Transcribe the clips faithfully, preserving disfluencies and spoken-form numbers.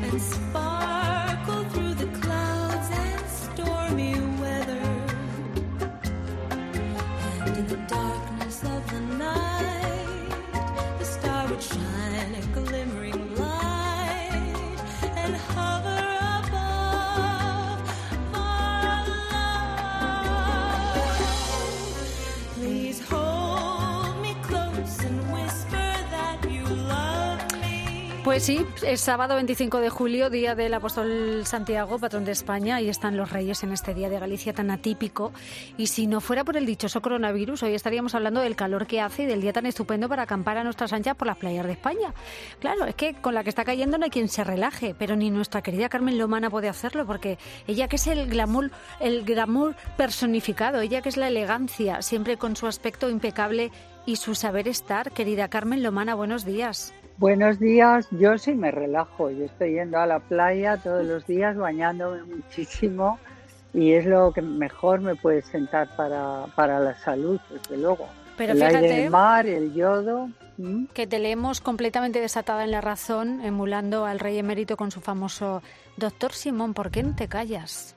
and sparkle through the clouds and stormy weather. And in the darkness of the night, the star would shine a glimmering light and hover above our love. Please hold me close and whisper that you love me. Pues sí, es sábado veinticinco de julio, día del apóstol Santiago, patrón de España, y están los reyes en este día de Galicia tan atípico. Y si no fuera por el dichoso coronavirus, hoy estaríamos hablando del calor que hace y del día tan estupendo para acampar a nuestras anchas por las playas de España. Claro, es que con la que está cayendo no hay quien se relaje, pero ni nuestra querida Carmen Lomana puede hacerlo, porque ella que es el glamour, el glamour personificado, ella que es la elegancia, siempre con su aspecto impecable y su saber estar. Querida Carmen Lomana, buenos días. Buenos días, yo sí me relajo, yo estoy yendo a la playa todos los días, bañándome muchísimo y es lo que mejor me puede sentar para, para la salud, desde luego. Pero el fíjate, aire del mar, el yodo. ¿Mm? Que te leemos completamente desatada en La Razón, emulando al rey emérito con su famoso doctor Simón, ¿por qué no te callas?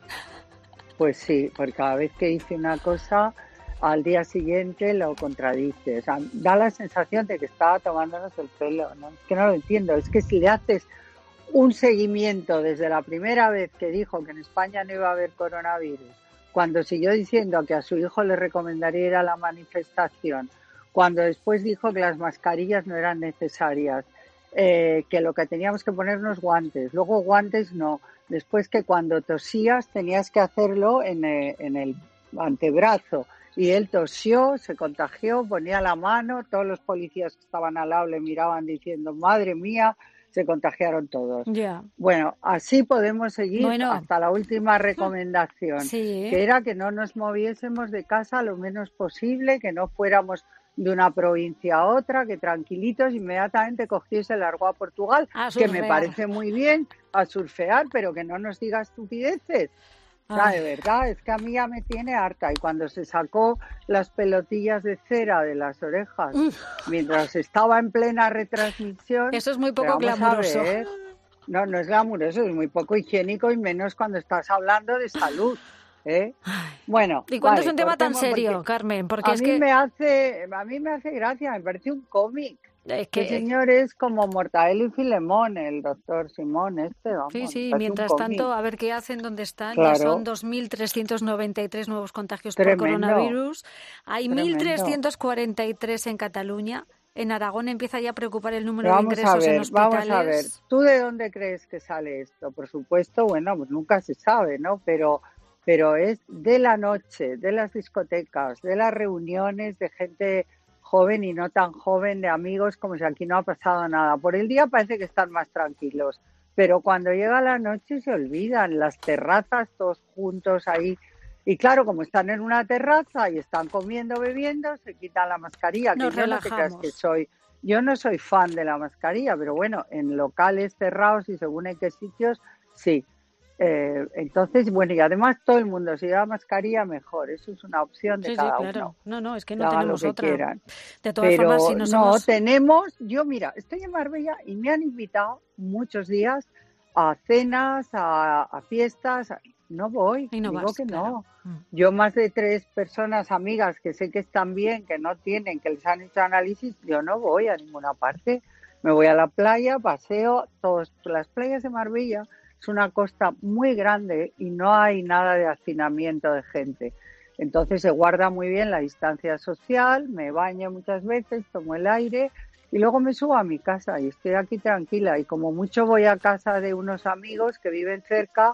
Pues sí, porque cada vez que dice una cosa, al día siguiente lo contradice. O sea, da la sensación de que estaba tomándonos el pelo, ¿no? Es que no lo entiendo. Es que si le haces un seguimiento desde la primera vez que dijo que en España no iba a haber coronavirus, cuando siguió diciendo que a su hijo le recomendaría ir a la manifestación, cuando después dijo que las mascarillas no eran necesarias, eh, que lo que teníamos que ponernos guantes, luego guantes no, después que cuando tosías tenías que hacerlo en el, en el antebrazo. Y él tosió, se contagió, ponía la mano, todos los policías que estaban al lado le miraban diciendo, madre mía, se contagiaron todos. Yeah. Bueno, así podemos seguir bueno. hasta la última recomendación, sí. que era que no nos moviésemos de casa lo menos posible, que no fuéramos de una provincia a otra, que tranquilitos inmediatamente cogiese el largo a Portugal, que me parece muy bien, a surfear, pero que no nos diga estupideces. O sea, de verdad, es que a mí ya me tiene harta. Y cuando se sacó las pelotillas de cera de las orejas, Uf. mientras estaba en plena retransmisión... Eso es muy poco glamuroso. No, no es glamuroso, es muy poco higiénico y menos cuando estás hablando de salud. ¿eh? Bueno, ¿y cuándo vale, es un tema tan serio, porque Carmen? Porque a, es mí que... me hace, a mí me hace gracia, me parece un cómic. Es que, el señor es como Mortadelo y Filemón, el doctor Simón este, vamos. Sí, sí, mientras tanto, a ver qué hacen, dónde están. Claro. Ya son dos mil trescientos noventa y tres nuevos contagios Tremendo. por coronavirus. Hay Tremendo. mil trescientos cuarenta y tres en Cataluña. En Aragón empieza ya a preocupar el número vamos de ingresos a ver, en hospitales. Vamos a ver, ¿tú de dónde crees que sale esto? Por supuesto, bueno, pues nunca se sabe, ¿no? Pero, pero es de la noche, de las discotecas, de las reuniones de gente joven y no tan joven, de amigos, como si aquí no ha pasado nada. Por el día parece que están más tranquilos, pero cuando llega la noche se olvidan, las terrazas todos juntos ahí. Y claro, como están en una terraza y están comiendo, bebiendo, se quitan la mascarilla. Nos que yo no te creas que soy, yo no soy fan de la mascarilla, pero bueno, en locales cerrados y según en qué sitios, sí. Eh, entonces, bueno, y además todo el mundo, si lleva mascarilla, mejor. Eso es una opción de sí, cada sí, claro. uno. No, no, es que no tenemos otra. Quieran. De todas Pero formas, si no no, somos... tenemos... Yo, mira, estoy en Marbella y me han invitado muchos días a cenas, a, a fiestas. No voy, y no digo vas, que claro. no. Yo más de tres personas, amigas, que sé que están bien, que no tienen, que les han hecho análisis, yo no voy a ninguna parte. Me voy a la playa, paseo, todas las playas de Marbella. Es una costa muy grande y no hay nada de hacinamiento de gente. Entonces se guarda muy bien la distancia social, me baño muchas veces, tomo el aire y luego me subo a mi casa y estoy aquí tranquila. Y como mucho voy a casa de unos amigos que viven cerca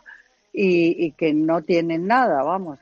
y, y que no tienen nada, vamos,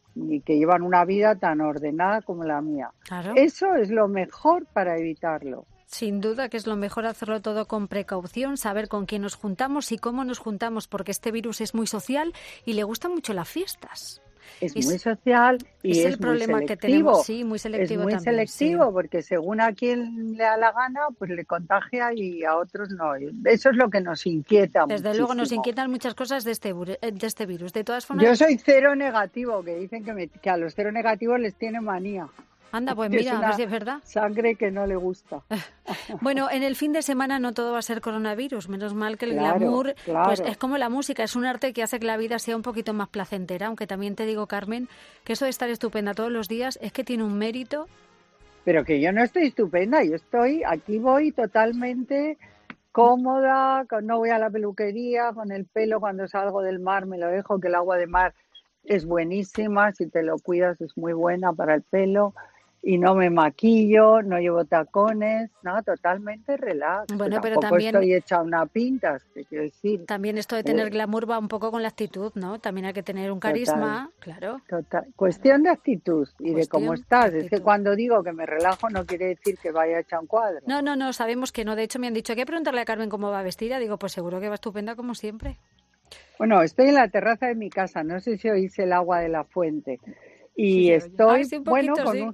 y que llevan una vida tan ordenada como la mía. Claro. Eso es lo mejor para evitarlo. Sin duda que es lo mejor hacerlo todo con precaución, saber con quién nos juntamos y cómo nos juntamos, porque este virus es muy social y le gustan mucho las fiestas. Es, es muy social y es, es el problema muy que tenemos, sí, muy es selectivo muy también, selectivo sí. Porque según a quien le da la gana, pues le contagia y a otros no. Eso es lo que nos inquieta Desde muchísimo. luego nos inquietan muchas cosas de este, de este virus. De todas formas, yo soy cero negativo, que dicen que, me, que a los cero negativos les tiene manía. Anda, pues Que es mira, a ver una si es verdad. sangre que no le gusta. Bueno, en el fin de semana no todo va a ser coronavirus, menos mal que el Claro, glamour, claro. pues es como la música, es un arte que hace que la vida sea un poquito más placentera, aunque también te digo, Carmen, que eso de estar estupenda todos los días es que tiene un mérito. Pero que yo no estoy estupenda, yo estoy, aquí voy totalmente cómoda, con- no voy a la peluquería, con el pelo cuando salgo del mar me lo dejo, que el agua de mar es buenísima, si te lo cuidas es muy buena para el pelo, y no me maquillo, no llevo tacones, no, totalmente relax, que Bueno, pero tampoco también, estoy hecha una pinta, te quiero decir, también esto de tener eh, glamour va un poco con la actitud, ¿no? También hay que tener un total. carisma, claro, Total. claro. Cuestión de actitud y de cómo Cuestión de estás. Es que actitud. cuando digo que me relajo no quiere decir que vaya hecha un cuadro. No, no, no, sabemos que no. De hecho, me han dicho, hay que preguntarle a Carmen cómo va vestida. Digo, pues seguro que va estupenda como siempre. Bueno, estoy en la terraza de mi casa, no sé si oís el agua de la fuente. Sí, Y se oye. Ay, estoy, sí, un bueno, poquito, con, sí. un,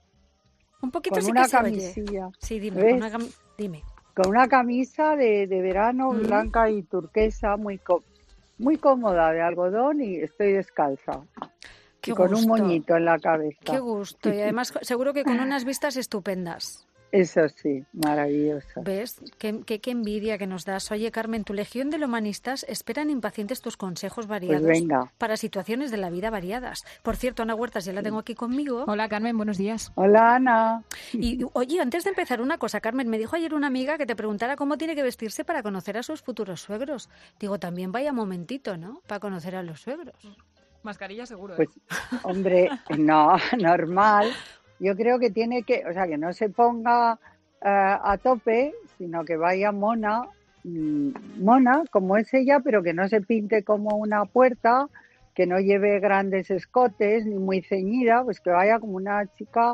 Un poquito con sí que una se oye. camisilla, Sí, dime, con ¿ves? una cami- dime. Con una camisa de, de verano Mm, blanca y turquesa, muy, có- muy cómoda, de algodón, y estoy descalza. qué Y con un gusto, moñito en la qué cabeza. gusto. Y además, seguro que con unas vistas estupendas. Eso sí, maravillosa. ¿Ves? Qué, qué, qué envidia que nos das. Oye, Carmen, tu legión de humanistas esperan impacientes tus consejos Pues variados venga. para situaciones de la vida variadas. Por cierto, Ana Huertas, ya la tengo aquí conmigo. Hola, Carmen, buenos días. Hola, Ana. Y oye, antes de empezar una cosa, Carmen, me dijo ayer una amiga que te preguntara cómo tiene que vestirse para conocer a sus futuros suegros. Digo, también vaya momentito, ¿no? Para conocer a los suegros. Mascarilla seguro, ¿eh? Pues, hombre, no, normal. Yo creo que tiene que, o sea, que no se ponga eh, a tope, sino que vaya mona, mm, mona como es ella, pero que no se pinte como una puerta, que no lleve grandes escotes ni muy ceñida, pues que vaya como una chica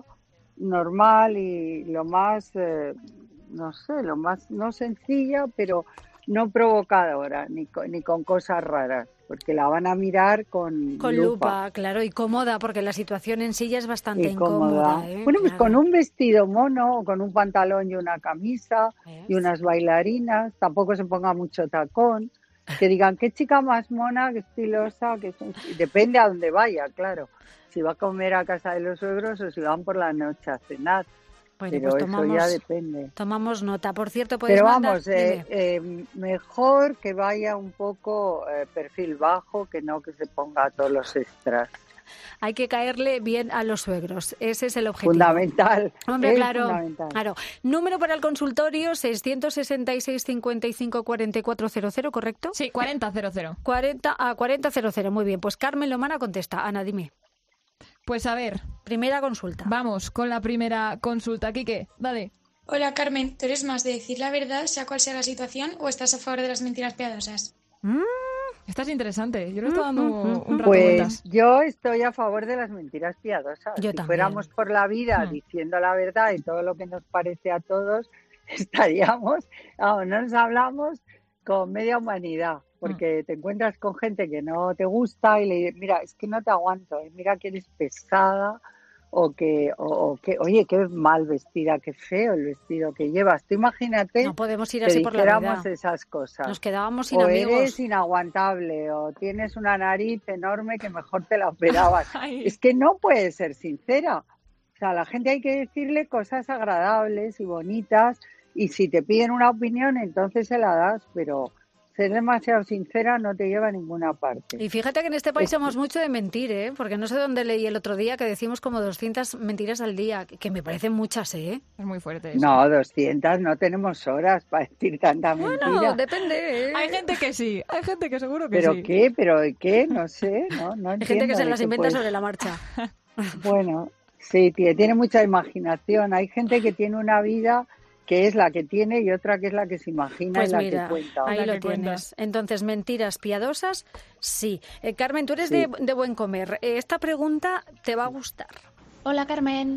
normal y lo más, eh, no sé, lo más, no sencilla, pero no provocadora, ni con, ni con cosas raras, porque la van a mirar con Con lupa. lupa, claro, y cómoda, porque la situación en sí ya es bastante Y cómoda. incómoda, ¿eh? Bueno, pues con Claro. un vestido mono, o con un pantalón y una camisa ¿Ves? y unas bailarinas, tampoco se ponga mucho tacón, que digan qué chica más mona, qué estilosa, que depende a dónde vaya, claro. Si va a comer a casa de los suegros o si van por la noche a cenar, Bueno, pero pues eso ya tomamos, depende. tomamos nota. Por cierto, podéis Pero mandar... vamos, eh, Dime. eh, mejor que vaya un poco eh, perfil bajo que no que se ponga todos los extras. Hay que caerle bien a los suegros. Ese es el objetivo. Fundamental. Hombre, es claro, fundamental. claro. Número para el consultorio, seiscientos sesenta y seis, cincuenta y cinco, cuarenta y cuatro cero cero, ¿correcto? Sí, cuarenta cero cero. cuarenta a cuarenta cero cero, muy bien. Pues Carmen Lomana contesta. Ana, dime. Pues a ver, Primera consulta. vamos con la primera consulta. Quique, dale. Hola Carmen, ¿tú eres más de decir la verdad, sea cual sea la situación, o estás a favor de las mentiras piadosas? Mm, Esta es interesante. Yo le estoy dando Mm, mm, mm, un rato Pues vueltas. yo estoy a favor de las mentiras piadosas. Yo si también. fuéramos por la vida Hmm. diciendo la verdad y todo lo que nos parece a todos, estaríamos, vamos, no nos hablamos con media humanidad, porque te encuentras con gente que no te gusta y le dices, mira, es que no te aguanto, eh, mira que eres pesada, o que, o, o que, oye, qué mal vestida, qué feo el vestido que llevas. Tú imagínate no podemos ir que así por la dijéramos vida. esas cosas. Nos quedábamos sin O amigos. eres inaguantable, o tienes una nariz enorme que mejor te la operabas. Ay. Es que no puedes ser sincera. O sea, a la gente hay que decirle cosas agradables y bonitas, y si te piden una opinión, entonces se la das, pero ser demasiado sincera no te lleva a ninguna parte. Y fíjate que en este país Es que- somos mucho de mentir, ¿eh? Porque no sé dónde leí el otro día que decimos como doscientas mentiras al día, que me parecen muchas, ¿eh? Es muy fuerte eso. No, doscientas, no tenemos horas para decir tanta Bueno, mentira. depende, ¿eh? Hay gente que sí, hay gente que seguro que ¿Pero sí. qué? ¿Pero qué? No sé, no, no Hay entiendo. gente que se de las qué inventa puede- sobre la marcha. Bueno, sí, tiene, tiene mucha imaginación. Hay gente que tiene una vida que es la que tiene y otra que es la que se imagina Pues y la mira, que cuenta. ahí La lo que cuenta. tienes. Entonces, mentiras piadosas, sí. Eh, Carmen, tú eres Sí. de, de buen comer. Eh, esta pregunta te va a gustar. Hola Carmen,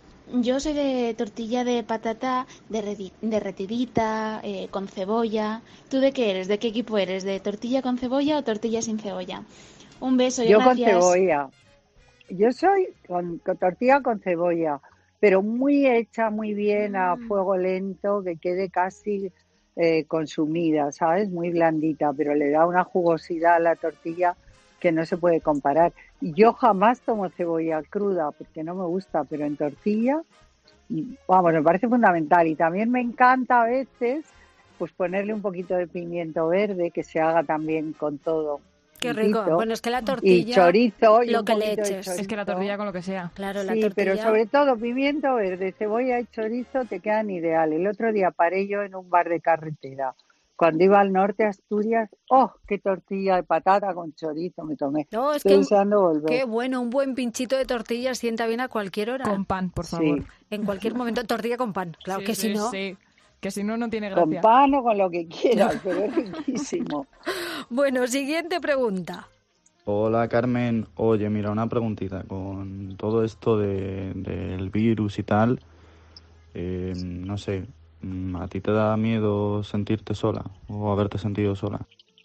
yo soy de tortilla de patata derreti- derretidita, eh, con cebolla. ¿Tú de qué eres? ¿De qué equipo eres? ¿De tortilla con cebolla o tortilla sin cebolla? Un beso y Yo con gracias. cebolla. Yo soy con, con tortilla con cebolla, pero muy hecha, muy bien, a Mm. fuego lento, que quede casi eh, consumida, ¿sabes? Muy blandita, pero le da una jugosidad a la tortilla que no se puede comparar. Y yo jamás tomo cebolla cruda porque no me gusta, pero en tortilla, vamos, me parece fundamental. Y también me encanta a veces pues ponerle un poquito de pimiento verde, que se haga también con todo. Qué rico. Poquito. Bueno, es que la tortilla, y chorizo y lo un que le poquito de eches. chorizo. Es que la tortilla con lo que sea. Claro, la Sí, tortilla. pero sobre todo pimiento verde, cebolla y chorizo te quedan ideal. El otro día paré yo en un bar de carretera. Cuando iba al norte, Asturias, ¡oh, qué tortilla de patata con chorizo me tomé! No, es Estoy que deseando volver. qué bueno, un buen pinchito de tortilla sienta bien a cualquier hora. Con pan, por Sí. favor. En cualquier momento, tortilla con pan. Claro Sí, que sí, si no. sí. Que si no, no tiene Con gracia. pan o con lo que quieras, pero es riquísimo. Bueno, siguiente pregunta. Hola Carmen, oye, mira, una preguntita. Con todo esto de, del virus y tal, eh, no sé, ¿a ti te da miedo sentirte sola o haberte sentido sola?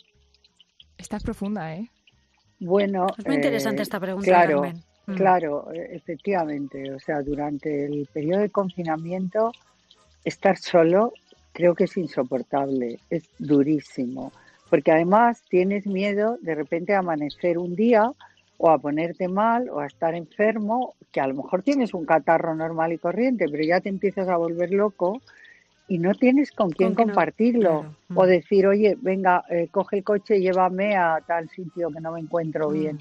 Esta es profunda, ¿eh? Bueno, Es muy interesante eh, esta pregunta, claro, Carmen. Mm. Claro, eh, efectivamente. O sea, durante el periodo de confinamiento, estar solo creo que es insoportable, es durísimo. Porque además tienes miedo de repente a amanecer un día o a ponerte mal o a estar enfermo, que a lo mejor tienes un catarro normal y corriente, pero ya te empiezas a volver loco y no tienes con quién Con que no- compartirlo. claro. Mm. O decir, oye, venga, eh, coge el coche y llévame a tal sitio que no me encuentro Mm. bien.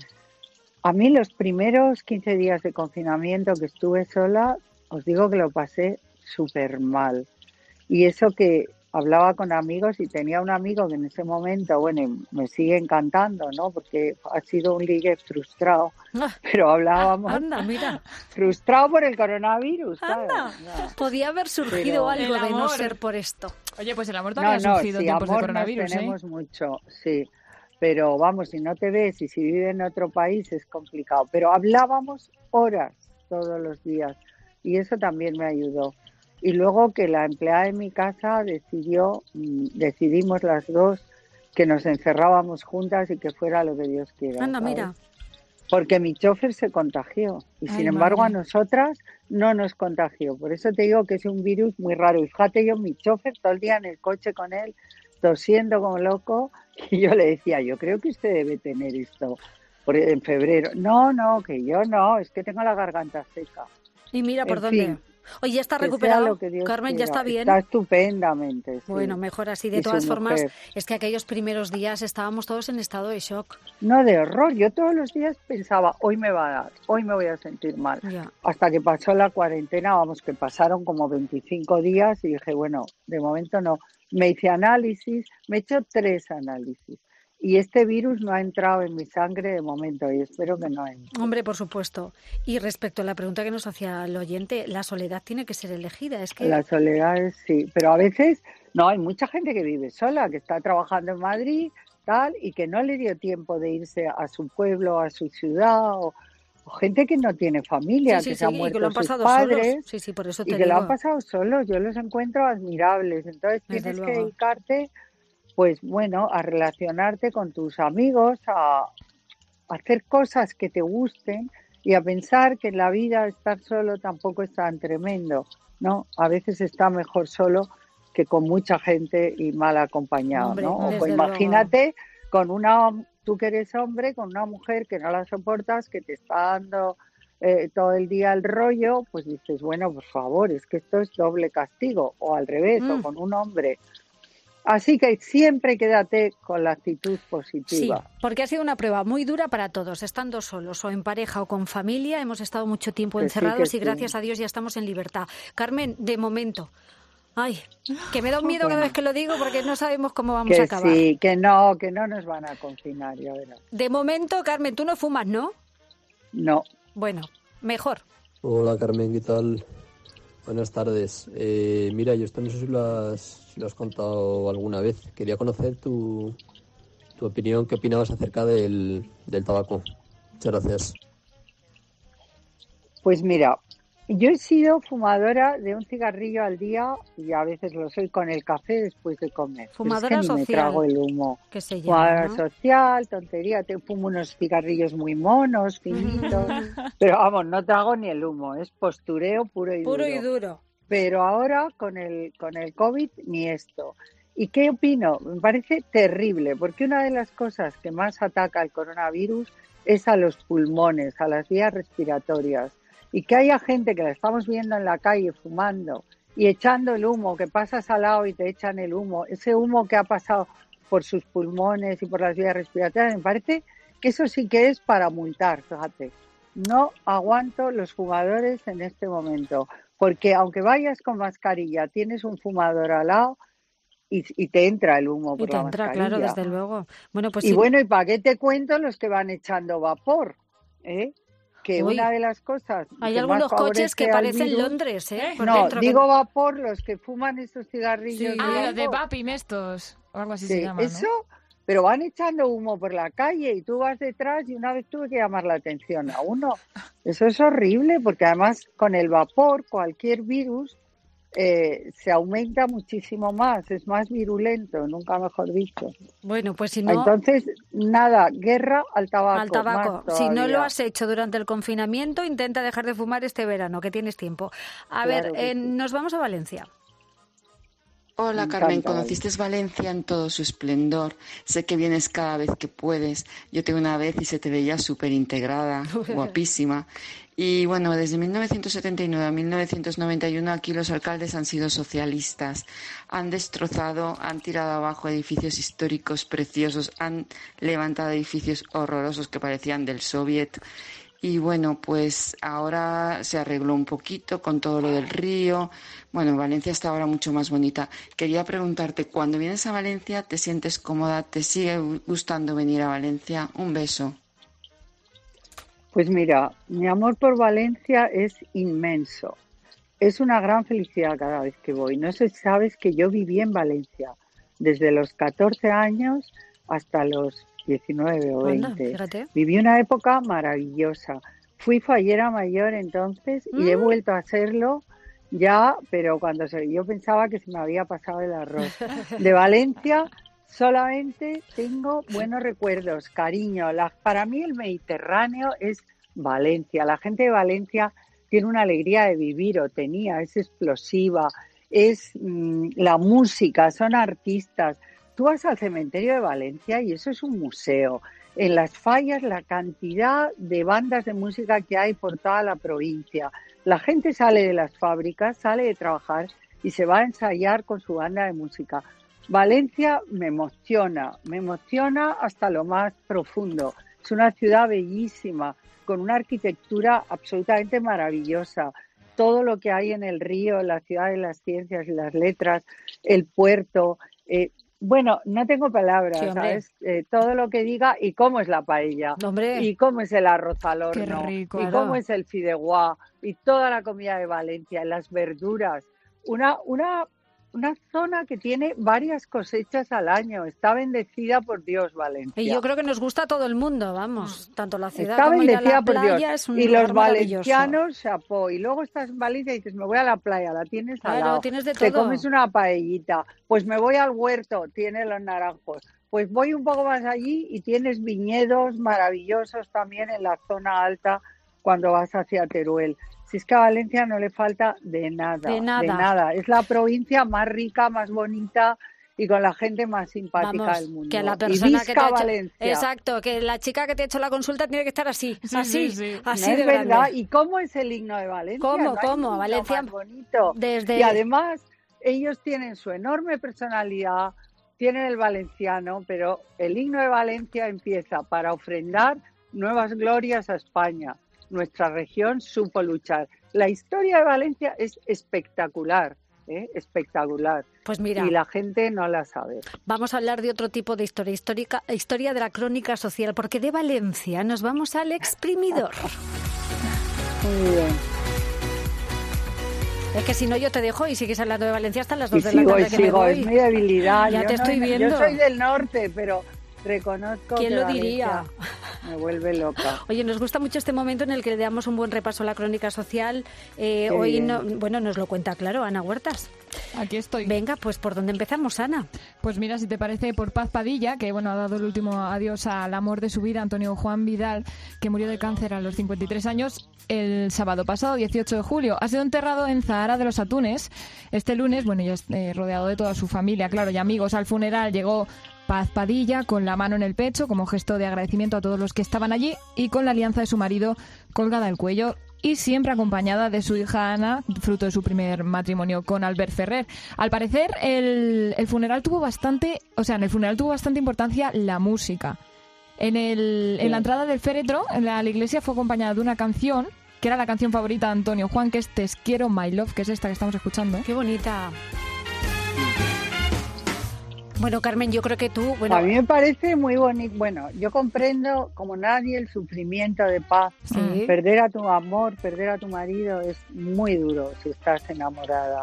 A mí los primeros quince días de confinamiento que estuve sola, os digo que lo pasé súper mal. Y eso que hablaba con amigos y tenía un amigo que en ese momento, bueno, me sigue encantando, ¿no? Porque ha sido un ligue frustrado, Ah, pero hablábamos anda, mira. frustrado por el coronavirus, ¿sabes? Anda. No. Podía haber surgido Pero- algo El de no amor. ser por esto. Oye, pues el amor No, también ha no, surgido sí, en tiempos de amor coronavirus, nos ¿eh? tenemos mucho, sí. Pero vamos, si no te ves y si vives en otro país es complicado. Pero hablábamos horas todos los días y eso también me ayudó. Y luego que la empleada de mi casa decidió, mm, decidimos las dos que nos encerrábamos juntas y que fuera lo que Dios quiera. Anda, ¿sabes? mira. Porque mi chofer se contagió y Ay, sin embargo madre. a nosotras no nos contagió. Por eso te digo que es un virus muy raro. Y fíjate yo, mi chofer todo el día en el coche con él, tosiendo como loco, y yo le decía, yo creo que usted debe tener esto por- en febrero. No, no, que yo no, es que tengo la garganta seca. Y mira por En dónde. fin, Oye, ya está que sea recuperado. lo que Dios Carmen, ya quiera. está bien. Está estupendamente, sí. Bueno, mejor así. De Y su todas formas, mujer. es que aquellos primeros días estábamos todos en estado de shock. No, de horror. Yo todos los días pensaba, hoy me va a dar, hoy me voy a sentir mal. Ya. Hasta que pasó la cuarentena, vamos, que pasaron como veinticinco días y dije, bueno, de momento no. Me hice análisis, me he hecho tres análisis. Y este virus no ha entrado en mi sangre de momento y espero que no entre. Hombre, por supuesto. Y respecto a la pregunta que nos hacía el oyente, la soledad tiene que ser elegida. Es que La soledad es sí, pero a veces no, hay mucha gente que vive sola, que está trabajando en Madrid, tal, y que no le dio tiempo de irse a su pueblo, a su ciudad, o, o gente que no tiene familia, sí, sí, que sí, se han y muerto que lo han sus pasado padres. solos. Sí, sí, por eso te Y que digo. lo han pasado solos, yo los encuentro admirables. Entonces Desde tienes que luego. dedicarte, pues bueno, a relacionarte con tus amigos, a, a hacer cosas que te gusten y a pensar que en la vida estar solo tampoco es tan tremendo, ¿no? A veces está mejor solo que con mucha gente y mal acompañado, Hombre, ¿no? O desde pues luego. imagínate con una, tú que eres hombre, con una mujer que no la soportas, que te está dando eh, todo el día el rollo, pues dices, bueno, por favor, es que esto es doble castigo, o al revés, Mm. o con un hombre. Así que siempre quédate con la actitud Sí, positiva. porque ha sido una prueba muy dura para todos, estando solos o en pareja o con familia. Hemos estado mucho tiempo Que sí, encerrados que y sí. gracias a Dios ya estamos en libertad. Carmen, de momento, ay, que me da un miedo cada Bueno. vez que lo digo porque no sabemos cómo vamos Que a acabar. sí, que no, que no nos van a confinar, ya verás. De momento, Carmen, tú no fumas, ¿no? No, Bueno, mejor. Hola Carmen, ¿qué tal? Buenas tardes. Eh, mira, yo esto no sé si lo has, si lo has contado alguna vez. Quería conocer tu, tu opinión, qué opinabas acerca del, del tabaco. Muchas gracias. pues mira, yo he sido fumadora de un cigarrillo al día y a veces lo soy con el café después de comer. Pero Fumadora es que ni social. me trago el humo. Que se Fumadora llama, ¿no? social, tontería, te fumo unos cigarrillos muy monos, finitos, pero vamos, no trago ni el humo, es postureo puro y Puro duro. y duro. Pero ahora con el con el COVID ni esto. ¿Y qué opino? Me parece terrible, porque una de las cosas que más ataca el coronavirus es a los pulmones, a las vías respiratorias. Y que haya gente que la estamos viendo en la calle fumando y echando el humo, que pasas al lado y te echan el humo, ese humo que ha pasado por sus pulmones y por las vías respiratorias, me parece que eso sí que es para multar, fíjate. No aguanto los fumadores en este momento, porque aunque vayas con mascarilla, tienes un fumador al lado y, y te entra el humo por Y te la entra, mascarilla. claro, desde luego. Bueno, pues y sí. bueno, ¿y para qué te cuento los que van echando vapor? ¿Eh? Que Uy, una de las cosas hay que algunos más coches que favorece al parecen virus- Londres, ¿eh? Por No, dentro, digo que- vapor, los que fuman esos cigarrillos Sí, de ah, los de vapor. Vapim estos, o algo así Sí, se llama, ¿no? eso, pero van echando humo por la calle y tú vas detrás y una vez tuve que llamar la atención a uno. Eso es horrible porque además con el vapor cualquier virus eh, se aumenta muchísimo más, es más virulento, nunca mejor dicho. Bueno, pues si no, Entonces, nada, guerra al tabaco. al tabaco. más Si no lo todavía. has hecho durante el confinamiento, intenta dejar de fumar este verano, que tienes tiempo. A Claro ver, que eh, sí. nos vamos a Valencia. Hola Me Carmen, encanta conociste Valencia en todo su esplendor. Sé que vienes cada vez que puedes. Yo te vi una vez y se te veía súper integrada, guapísima. Y bueno, desde mil novecientos setenta y nueve a mil novecientos noventa y uno aquí los alcaldes han sido socialistas. Han destrozado, han tirado abajo edificios históricos preciosos, han levantado edificios horrorosos que parecían del Soviet. Y bueno, pues ahora se arregló un poquito con todo lo del río. Bueno, Valencia está ahora mucho más bonita. Quería preguntarte, cuando vienes a Valencia, ¿te sientes cómoda? ¿Te sigue gustando venir a Valencia? Un beso. Pues mira, mi amor por Valencia es inmenso. Es una gran felicidad cada vez que voy. No sé si sabes que yo viví en Valencia desde los catorce años hasta los diecinueve o Anda, veinte. fíjate. Viví una época maravillosa. Fui fallera mayor entonces y he Mm. vuelto a serlo ya, pero cuando se, yo pensaba que se me había pasado el arroz. De Valencia solamente tengo buenos recuerdos, cariño. La, para mí el Mediterráneo es Valencia. La gente de Valencia tiene una alegría de vivir, o tenía, es explosiva, es mmm, la música, son artistas. Tú vas al cementerio de Valencia y eso es un museo. En las fallas, la cantidad de bandas de música que hay por toda la provincia. La gente sale de las fábricas, sale de trabajar y se va a ensayar con su banda de música. Valencia me emociona, me emociona hasta lo más profundo. Es una ciudad bellísima, con una arquitectura absolutamente maravillosa. Todo lo que hay en el río, la ciudad de las ciencias y las letras, el puerto. Eh, bueno, no tengo palabras, Sí, hombre. ¿sabes? Eh, todo lo que diga y cómo es la paella, Hombre. y cómo es el arroz al Qué horno, rico. y Claro. cómo es el fideuá, y toda la comida de Valencia, las verduras. Una, una, una zona que tiene varias cosechas al año. Está bendecida por Dios, Valencia. Y yo creo que nos gusta a todo el mundo, vamos, tanto la ciudad Está como ir a bendecida la por playa, Dios. es un Y lugar los maravilloso. valencianos, chapó. Y luego estás en Valencia y dices, me voy a la playa, la tienes al Claro, lado. tienes de Te todo. comes una paellita. Pues me voy al huerto, tiene los naranjos. Pues voy un poco más allí y tienes viñedos maravillosos también en la zona alta cuando vas hacia Teruel. Si es que a Valencia no le falta de nada, De nada. Es la provincia más rica, más bonita y con la gente más simpática Vamos, del mundo. que la Y persona que te visca ha hecho... Valencia. Exacto, que la chica que te ha hecho la consulta tiene que estar así, Sí, así, sí, sí. así No de es verdad. grande. ¿Y cómo es el himno de Valencia? ¿Cómo, No hay cómo? un himno Valencia- más bonito. Desde... Y además, ellos tienen su enorme personalidad, tienen el valenciano, pero el himno de Valencia empieza para ofrendar nuevas glorias a España. Nuestra región supo luchar. La historia de Valencia es espectacular, ¿eh? Espectacular. Pues mira, Y la gente no la sabe. vamos a hablar de otro tipo de historia, histórica, historia de la crónica social, porque de Valencia nos vamos al exprimidor. Muy bien. Es que si no yo te dejo y sigues hablando de Valencia hasta las Y dos de la sigo, y tarde que me sigo, voy. es mi debilidad. Ya Yo te no- estoy viendo. Yo soy del norte, pero reconozco ¿Quién que lo Valencia diría? me vuelve loca. Oye, nos gusta mucho este momento en el que le damos un buen repaso a la crónica social. Eh, Qué hoy, bien. no, bueno, nos lo cuenta, claro, Ana Huertas. Aquí estoy. Venga, pues ¿por dónde empezamos, Ana? Pues mira, si te parece, por Paz Padilla, que bueno, ha dado el último adiós al amor de su vida, Antonio Juan Vidal, que murió de cáncer a los cincuenta y tres años el sábado pasado, dieciocho de julio. Ha sido enterrado en Zahara de los Atunes. Este lunes, bueno, ya eh, rodeado de toda su familia, claro, y amigos. Al funeral llegó Paz Padilla con la mano en el pecho como gesto de agradecimiento a todos los que estaban allí y con la alianza de su marido colgada al cuello, y siempre acompañada de su hija Ana, fruto de su primer matrimonio con Albert Ferrer. Al parecer, el, el funeral tuvo bastante, o sea, en el funeral tuvo bastante importancia la música. En, el, en la entrada del féretro, en la, la iglesia, fue acompañada de una canción, que era la canción favorita de Antonio Juan, que es Te quiero, my love, que es esta que estamos escuchando. Qué bonita. Bueno, Carmen, yo creo que tú... Bueno, a mí me parece muy bonito. Bueno, yo comprendo como nadie el sufrimiento de Paz. Sí. Perder a tu amor, perder a tu marido es muy duro si estás enamorada.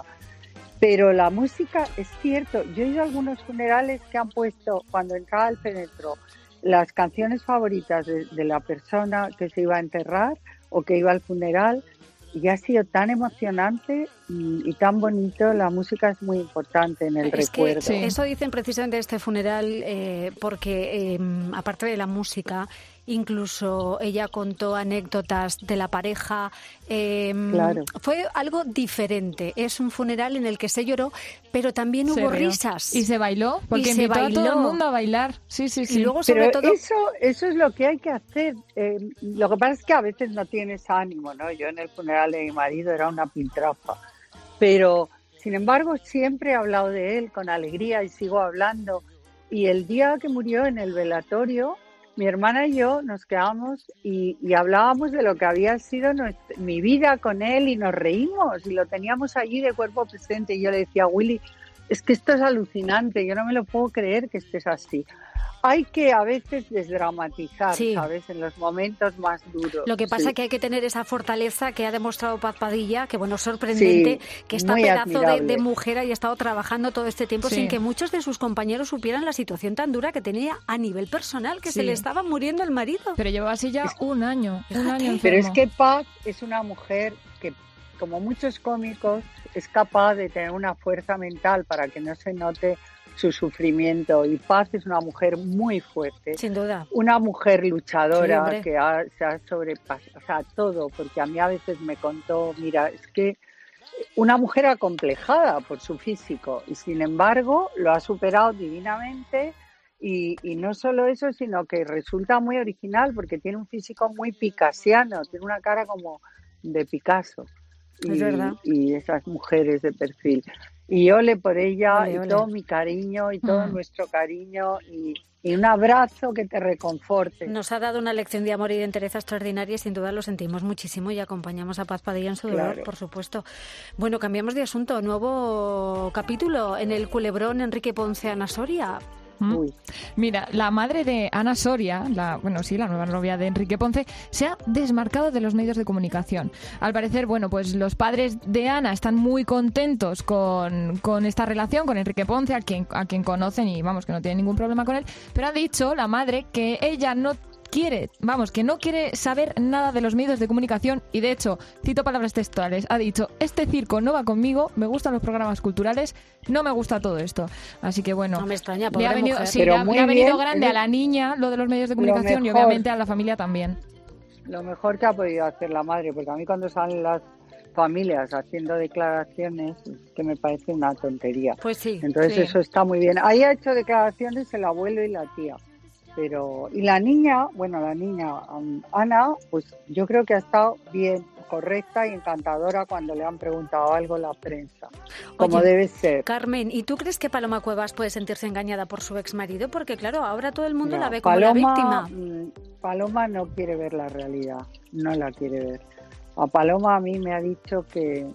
Pero la música, es cierto, yo he ido a algunos funerales que han puesto, cuando entraba el féretro, las canciones favoritas de, de la persona que se iba a enterrar o que iba al funeral, y ha sido tan emocionante y, y tan bonito. La música es muy importante en el es recuerdo. Que, sí. Eso dicen precisamente de este funeral, eh, porque eh, aparte de la música, incluso ella contó anécdotas de la pareja. Eh, claro. Fue algo diferente. Es un funeral en el que se lloró, pero también se hubo rió. risas. Y se bailó, porque y invitó se a todo el mundo a bailar. Sí, sí, sí. Y luego, sobre pero todo... eso, eso es lo que hay que hacer. Eh, lo que pasa es que a veces no tienes ánimo, ¿no? Yo en el funeral de mi marido era una piltrafa. Pero, sin embargo, siempre he hablado de él con alegría y sigo hablando. Y el día que murió en el velatorio, mi hermana y yo nos quedamos y, y hablábamos de lo que había sido nuestra, mi vida con él, y nos reímos y lo teníamos allí de cuerpo presente. Y yo le decía, Willy, es que esto es alucinante, yo no me lo puedo creer que estés así. Hay que a veces desdramatizar, sí. ¿sabes? En los momentos más duros. Lo que pasa es sí. que hay que tener esa fortaleza que ha demostrado Paz Padilla, que bueno, sorprendente, sí, que esta pedazo de, de mujer haya estado trabajando todo este tiempo sí. sin que muchos de sus compañeros supieran la situación tan dura que tenía a nivel personal, que sí. se le estaba muriendo el marido. Pero llevaba así ya un año, un año enfermo. Pero es que Paz es una mujer que, como muchos cómicos, es capaz de tener una fuerza mental para que no se note su sufrimiento, y Paz es una mujer muy fuerte, sin duda, una mujer luchadora sí, que ha, se ha sobrepasado, o sea, todo, porque a mí a veces me contó, mira, es que una mujer acomplejada por su físico, y sin embargo lo ha superado divinamente, y, y no solo eso, sino que resulta muy original porque tiene un físico muy picasiano, tiene una cara como de Picasso. Es y, verdad. Y esas mujeres de perfil. Y ole por ella, ole, y ole. todo mi cariño, y todo mm. nuestro cariño, y, y un abrazo que te reconforte. Nos ha dado una lección de amor y de entereza extraordinaria, y sin duda lo sentimos muchísimo, y acompañamos a Paz Padilla en su dolor, claro. por supuesto. Bueno, cambiamos de asunto. Nuevo capítulo en el culebrón Enrique Ponce Ana Soria. Uy. Mira, la madre de Ana Soria, la, bueno, sí, la nueva novia de Enrique Ponce, se ha desmarcado de los medios de comunicación. Al parecer, bueno, pues los padres de Ana están muy contentos con, con esta relación con Enrique Ponce, a quien, a quien conocen y vamos, que no tienen ningún problema con él, pero ha dicho la madre que ella no quiere, vamos, que no quiere saber nada de los medios de comunicación, y de hecho, cito palabras textuales, ha dicho, este circo no va conmigo, me gustan los programas culturales, no me gusta todo esto. Así que bueno, no me extraña, le ha venido, mujer. sí, Pero le ha, muy le ha venido bien, grande es... a la niña lo de los medios de comunicación y obviamente a la familia también. Lo mejor que ha podido hacer la madre, porque a mí cuando salen las familias haciendo declaraciones, que me parece una tontería. Pues sí. Entonces sí. eso está muy bien. Ahí ha hecho declaraciones el abuelo y la tía. Pero, y la niña, bueno, la niña, um, Ana, pues yo creo que ha estado bien, correcta y encantadora cuando le han preguntado algo la prensa, como Oye, debe ser. Carmen, ¿y tú crees que Paloma Cuevas puede sentirse engañada por su exmarido? Porque claro, ahora todo el mundo No, la ve como Paloma, la víctima. Paloma no quiere ver la realidad, no la quiere ver. A Paloma a mí me ha dicho que,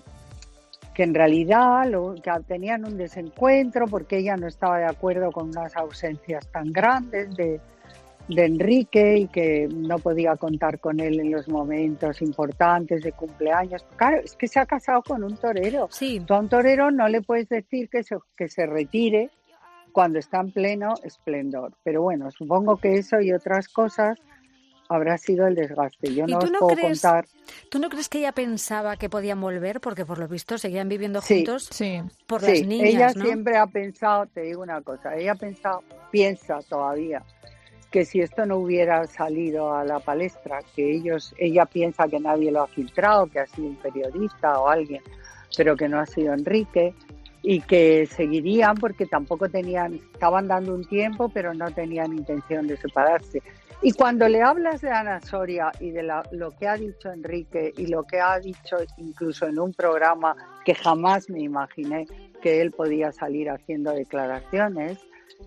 que en realidad lo, que tenían un desencuentro porque ella no estaba de acuerdo con unas ausencias tan grandes de, de Enrique y que no podía contar con él en los momentos importantes de cumpleaños. Claro, es que se ha casado con un torero. Sí. Tú a un torero no le puedes decir que se, que se retire cuando está en pleno esplendor. Pero bueno, supongo que eso y otras cosas habrá sido el desgaste. Yo ¿Y no tú os no puedo crees, contar. tú no crees que ella pensaba que podían volver? Porque por lo visto seguían viviendo Sí. juntos Sí. por Sí, las niñas, ella ¿no? siempre ha pensado, te digo una cosa, ella ha pensado, piensa todavía que si esto no hubiera salido a la palestra, que ellos, ella piensa que nadie lo ha filtrado, que ha sido un periodista o alguien, pero que no ha sido Enrique, y que seguirían porque tampoco tenían, estaban dando un tiempo, pero no tenían intención de separarse. Y cuando le hablas de Ana Soria y de la, lo que ha dicho Enrique y lo que ha dicho incluso en un programa que jamás me imaginé que él podía salir haciendo declaraciones,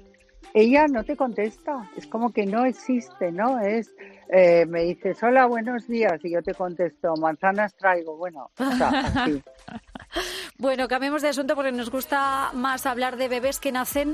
ella no te contesta, es como que no existe, ¿no? Es, eh, me dices, hola, buenos días, y yo te contesto, manzanas traigo, bueno, o sea, así. Bueno, cambiemos de asunto porque nos gusta más hablar de bebés que nacen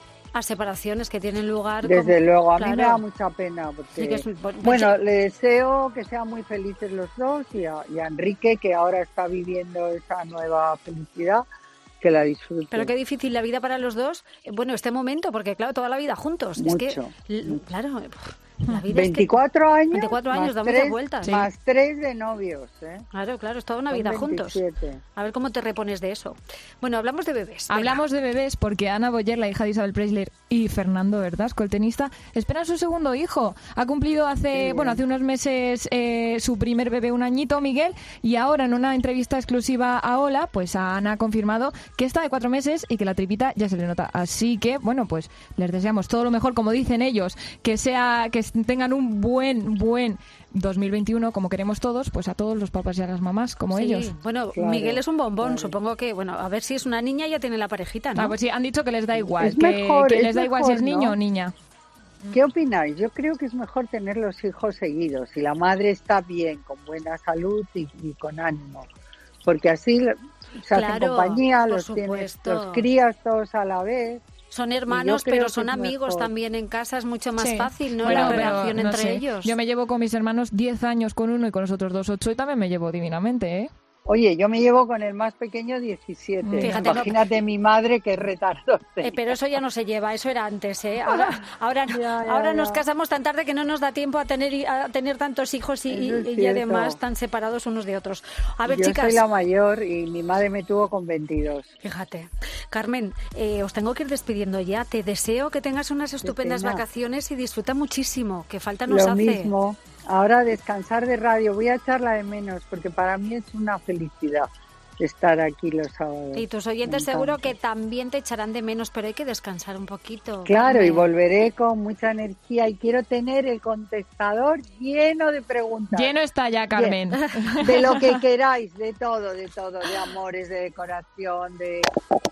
a separaciones que tienen lugar. Desde como... luego, a claro. mí me da mucha pena porque, Sí, que es un- bueno, le deseo que sean muy felices los dos y a, y a Enrique, que ahora está viviendo esa nueva felicidad, que la disfrute. Pero qué difícil la vida para los dos. Eh, Bueno, este momento, porque claro, toda la vida juntos. Mucho, es que, l- mucho. claro, la vida veinticuatro años, veinticuatro años, más da tres, muchas vueltas. Sí. más tres de novios, ¿eh? Claro, claro, es toda una Son vida juntos. veintisiete. A ver cómo te repones de eso. Bueno, hablamos de bebés. venga. Hablamos de bebés porque Ana Boyer, la hija de Isabel Presley, y Fernando Verdasco, el tenista, esperan su segundo hijo. Ha cumplido hace, Sí. bueno, hace unos meses eh, su primer bebé, un añito, Miguel, y ahora en una entrevista exclusiva a Hola, pues a Ana ha confirmado que está de cuatro meses y que la tripita ya se le nota. Así que, bueno, pues les deseamos todo lo mejor, como dicen ellos, que sea, que tengan un buen, buen dos mil veintiuno, como queremos todos, pues a todos los papás y a las mamás, como Sí, ellos. bueno, Claro, Miguel es un bombón, claro. supongo que, bueno, a ver si es una niña ya tiene la parejita, ¿no? Ah, pues sí, han dicho que les da igual, Es que, mejor, que es les da igual si es mejor, niño ¿no? o niña. ¿Qué opináis? Yo creo que es mejor tener los hijos seguidos, si la madre está bien, con buena salud y, y con ánimo, porque así se hacen Claro, compañía, por los tienes, supuesto. los crías todos a la vez. Son Y hermanos, yo creo pero que son es amigos mejor. también en casa, es mucho más Sí. fácil, ¿no? Bueno, la pero relación no entre sé. ellos. Yo me llevo con mis hermanos diez años con uno y con los otros dos ocho y también me llevo divinamente, ¿eh? Oye, yo me llevo con el más pequeño diecisiete. Fíjate, no- Imagínate mi madre que retardo. Eh, pero eso ya no se lleva, eso era antes, ¿eh? Ahora, ahora, Ya, ya, ahora nos ya. casamos tan tarde que no nos da tiempo a tener a tener tantos hijos y, y- Eso es y cierto. además tan separados unos de otros. A ver, Yo chicas, soy la mayor y mi madre me tuvo con veintidós. fíjate. Carmen, eh, os tengo que ir despidiendo ya. Te deseo que tengas unas estupendas pena. vacaciones y disfruta muchísimo, que falta nos Lo hace. mismo. Ahora descansar de radio. Voy a echarla de menos porque para mí es una felicidad estar aquí los sábados. Y tus Me oyentes encanta. seguro que también te echarán de menos, pero hay que descansar un poquito. Claro, y Carmen. volveré con mucha energía y quiero tener el contestador lleno de preguntas. Lleno está ya, Carmen. De lo que queráis, de todo, de todo, de amores, de decoración, de,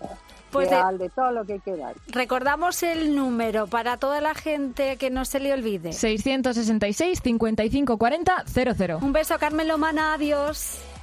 Pues de, de- al- de todo lo que queráis. Recordamos el número para toda la gente que no se le olvide. seiscientos sesenta y seis, cincuenta y cinco cuarenta, cero cero. Un beso, Carmen Lomana, adiós.